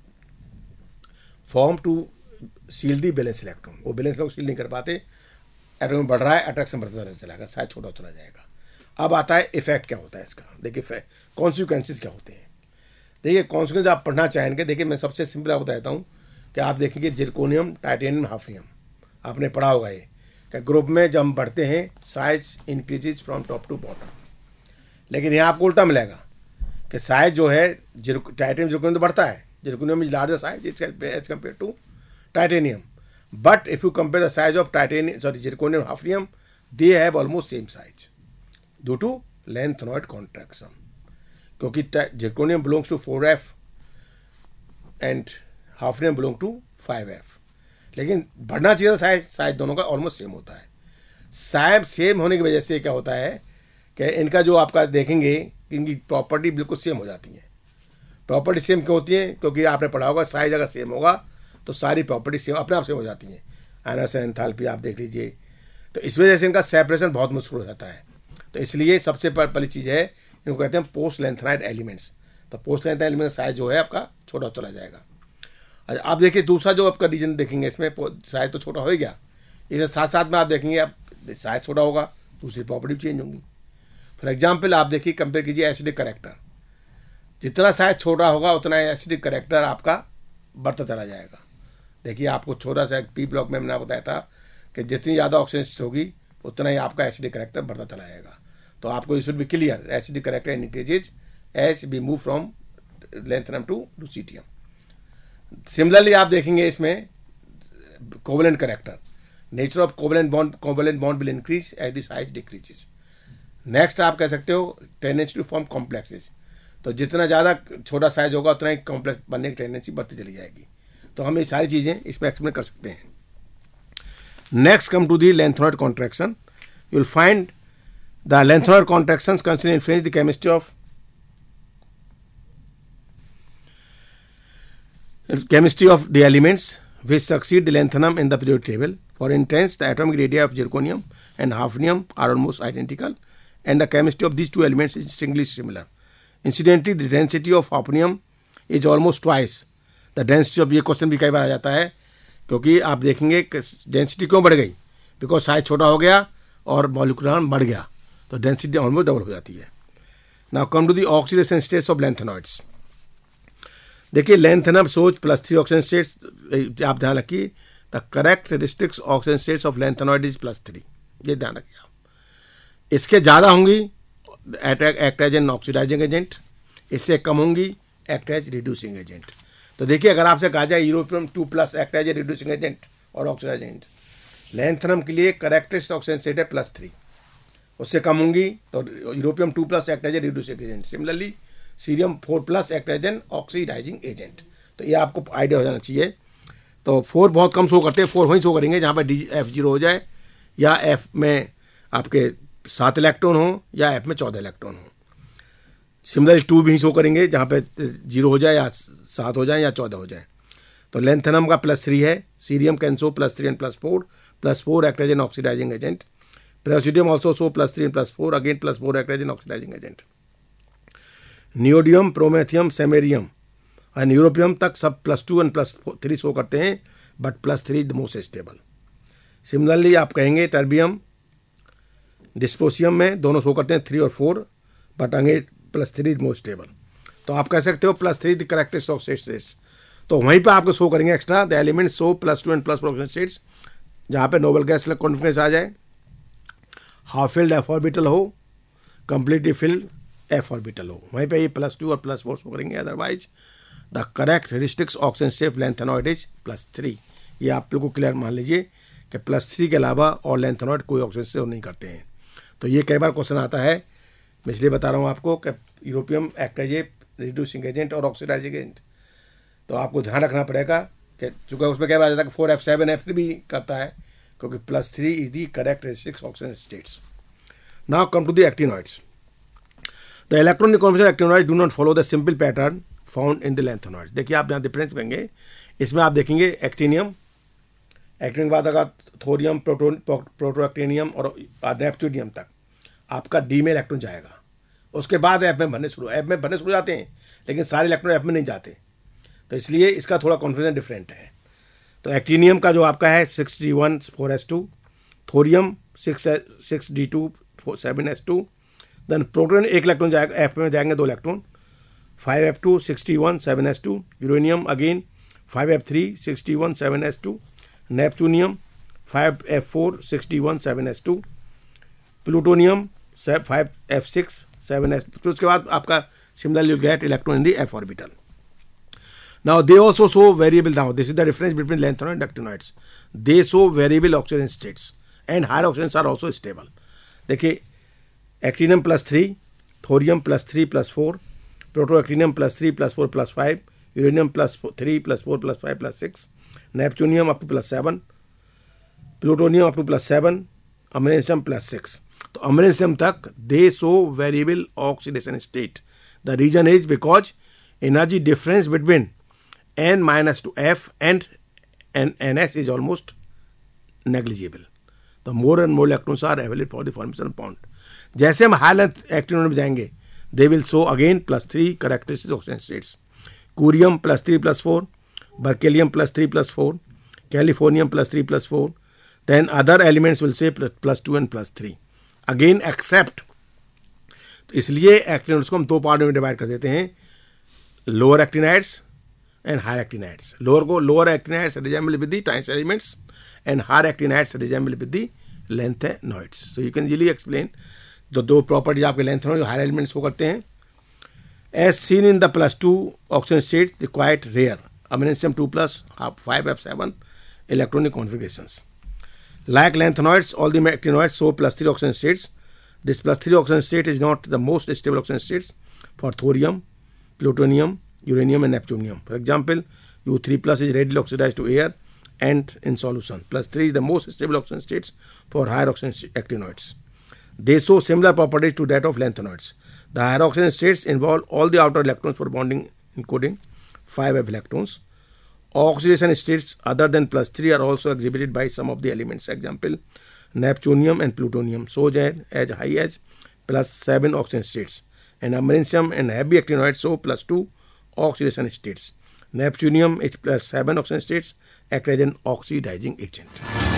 form to shield the valence electron, वो बैलेंस इलेक्ट्रॉन शील्ड नहीं कर पाते, एटॉम बढ़ रहा है, अट्रैक्शन बढ़ता चला साइज छोटा चला जाएगा। अब आता है इफेक्ट क्या होता है इसका, देखिए कॉन्सिक्वेंसेज क्या होते हैं। देखिए कॉन्सिक्वेंस आप पढ़ना चाहेंगे, देखिए मैं सबसे सिंपल आपको बताता हूँ कि आप देखेंगे जिरकोनियम, टाइटेनियम, हाफनियम, आपने पढ़ा होगा ये कि ग्रुप में जब हम बढ़ते हैं size increases from top to bottom, लेकिन यहाँ आपको उल्टा मिलेगा कि साइज जो है टाइटेनियम जिरकोनियम तो बढ़ता है, zirconium is larger size as compare to titanium, but if you compare the size of titanium sorry zirconium hafnium they have almost same size due to lanthanoid contraction, क्योंकि zirconium belongs to four F and hafnium belong to five F, लेकिन बढ़ना चाहिए साइज साइज दोनों का ऑलमोस्ट सेम होता है। साइज सेम होने की वजह से क्या होता है कि इनका जो आपका देखेंगे इनकी प्रॉपर्टी बिल्कुल सेम हो जाती है। प्रॉपर्टी सेम क्यों होती है, क्योंकि आपने पढ़ा होगा साइज अगर सेम होगा तो सारी प्रॉपर्टी सेम अपने आप सेम हो जाती हैं। आयनस एंथैल्पी आप देख लीजिए, तो इस वजह से इनका सेपरेशन बहुत मुश्किल हो जाता है। तो इसलिए सबसे पहली चीज़ है, इनको कहते हैं पोस्ट लेंथेनाइड एलिमेंट्स। तो पोस्ट लेंथेनाइड एलिमेंट साइज जो है आपका छोटा चला जाएगा। अच्छा आप देखिए दूसरा जो आपका रीजन देखेंगे, इसमें साइज तो छोटा हो ही गया, इसके साथ साथ में आप देखेंगे आप साइज छोटा होगा, दूसरी प्रॉपर्टी चेंज होंगी। फॉर एग्जाम्पल आप देखिए कंपेयर कीजिए एसिडिक करेक्टर, जितना साइज छोटा होगा उतना एसिडिक करेक्टर आपका बढ़ता चला जाएगा। देखिए आपको छोटा सा पी ब्लॉक में मैंने आपको बताया था कि जितनी ज़्यादा ऑक्सीजन होगी उतना ही आपका एसिडिक करेक्टर बढ़ता चला जाएगा। तो आपको ये should be clear, acidic character increases as we move from lanthanum to lutetium. Similarly आप देखेंगे इसमें covalent character, nature of covalent bond covalent bond will increase as the size decreases. Next आप कह सकते हो टेंडेंसी टू फॉर्म कॉम्प्लेक्सेस, तो जितना ज़्यादा छोटा साइज होगा उतना ही कॉम्प्लेक्स बनने की टेंडेंसी बढ़ती चली जाएगी। तो हम ये सारी चीज़ें इसमें एक्सप्लेन कर सकते हैं। Next come to the lanthanoid contraction, you will find the lanthanoid contractions can influence the chemistry of chemistry of the elements which succeed the lanthanum in the periodic table. For instance, the atomic radii of zirconium and hafnium are almost identical, and the chemistry of these two elements is strictly similar. Incidentally, the density of hafnium is almost twice the density of, ये क्वेश्चन भी कई बार आ जाता है, क्योंकि आप देखेंगे डेंसिटी क्यों बढ़ गई, बिकॉज साइज छोटा हो गया और मॉलिक्यूलर बढ़ गया, तो डेंसिटी ऑलमोस्ट डबल हो जाती है। Now come to the oxidation states of lanthanoids. देखिए lanthanum shows plus three oxygen states, आप ध्यान रखिए the characteristics oxygen states of lanthanoid is plus three, ये ध्यान रखिए आप। इसके ज़्यादा होंगी act as an oxidising agent, इससे कम होंगी एक्ट एज रिड्यूसिंग एजेंट। तो देखिए अगर आपसे कहा जाए europium two plus act as a reducing agent, और ऑक्सीडाइजिंग एजेंट। लैंथेनम के लिए करेक्टरिस्टिक ऑक्सीजन स्टेट है प्लस थ्री, उससे कम होंगी तो europium two plus act as a reducing agent. Similarly cerium four plus act as an oxidising agent. तो ये आपको आइडिया हो जाना चाहिए। तो फोर बहुत कम शो करते हैं, फोर वहीं शो करेंगे जहाँ पर डी एफ जीरो हो जाए, या एफ में आपके सात इलेक्ट्रॉन हो, या एफ में चौदह इलेक्ट्रॉन हो। सिमिलरली टू भी शो करेंगे जहाँ पे जीरो हो जाए, या सात हो जाए, या चौदह हो जाए। तो लैंथेनम का प्लस थ्री है, cerium can show plus three and plus four, plus four act as an oxidising agent. Praseodymium also show plus three and plus four, again plus four act as an oxidising agent. Neodymium, promethium, samarium and europium तक सब plus two and plus three show करते हैं, but plus three the most stable. Similarly आप कहेंगे टर्बियम, डिस्प्रोसियम में दोनों शो करते हैं थ्री और four, but again plus three most stable. तो आप कह सकते हो plus three the characteristic oxygen states. तो वहीं पर आपको शो करेंगे extra the element show plus two and plus oxygen states, जहाँ पे नोबल गैस कॉन्फिडेंस आ जाए, हाफ फिल्ड एफ ऑर्बिटल हो, कंप्लीटली फिल्ड एफ ऑर्बिटल हो, वहीं पे ये प्लस टू और प्लस फोर शो करेंगे। Otherwise the characteristics oxygen state lanthanoid is plus three. ये आप लोग को क्लियर मान लीजिए कि प्लस थ्री के अलावा और लैंथेनॉइड कोई ऑक्सीजन स्टेट नहीं करते हैं। तो ये कई बार क्वेश्चन आता है, मैं इसलिए बता रहा हूँ आपको कि europium act as a reducing agent और ऑक्सीडाइजिंग एजेंट। तो आपको ध्यान रखना पड़ेगा कि चूँकि उसमें क्या बात आता है कि फोर एफ सेवन एफ भी करता है, क्योंकि plus three is the characteristics oxygen states. Now come to the actinoids. The electron configuration actinoids do not follow the simple pattern found in the lanthanoids. देखिए आप यहाँ डिफरेंस करेंगे, इसमें आप देखेंगे एक्टिनियम, एक्टिनियम के बाद अगर थोरियम, प्रोटो प्रोटो एक्टिनियम और नेपच्यूनियम तक आपका डी में इलेक्ट्रॉन जाएगा। उसके बाद एफ में भरने शुरू एफ में भरने शुरू जाते हैं, लेकिन सारे इलेक्ट्रॉन एफ में नहीं जाते। तो इसलिए इसका थोड़ा कॉन्फिगरेशन डिफरेंट है। तो एक्टिनियम का जो आपका है six D one four S two, thorium six six D two seven S two, then proton एक इलेक्ट्रॉन जाएगा, एफ में जाएंगे दो electron, five F two sixty one seven S two, uranium again five F three sixty one seven S two, neptunium five F four sixty one seven S two, plutonium five F six seven S. तो उसके बाद आपका similarly you get electron in the F orbital. Now they also show variable. Now this is the difference between lanthanide and actinoids. They show variable oxygen states and higher oxygens are also stable. देखिए actinium plus three, thorium plus three plus four, protactinium plus three plus four plus five, uranium plus three plus four plus five plus six, neptunium up to plus seven, plutonium up to plus seven, americium plus six. तो अमरेनियम तक they show variable oxidation state. The reason is because energy difference between n minus to f and and ns is almost negligible. The more and more electrons are available for the formation of bond. जैसे हम हाई लेंथ एक्टिनॉइड में जाएंगे, they will show again plus three characteristics oxygen states. Curium plus three plus four, berkelium plus three plus four, californium plus three plus four. Then other elements will say plus, plus two and plus three. Again except. तो इसलिए एक्टिनॉइड्स को हम दो पार्ट में डिवाइड कर देते हैं, lower actinides and higher actinides. Lower go lower actinides resemble with the transition elements and higher actinides resemble with the lanthanoids. So you can easily explain the दो properties आपके lanthanoid higher elements को करते हैं. As seen in the plus two oxygen states, they quite rare. Ammonium two plus five F seven electronic configurations. Like lanthanoids, all the actinoids show plus three oxygen states. This plus three oxygen state is not the most stable oxygen states for thorium, plutonium, uranium and neptunium. For example, U three plus is readily oxidized to air and in solution. Plus three is the most stable oxygen states for higher oxygen actinoids. They show similar properties to that of lanthanoids. The higher oxygen states involve all the outer electrons for bonding, including five F electrons. Oxidation states other than plus three are also exhibited by some of the elements. Example, neptunium and plutonium show as high as plus seven oxygen states. And americium and heavy actinoids show plus two oxidation states. Neptunium is plus seven oxidation states, act as an oxidizing agent.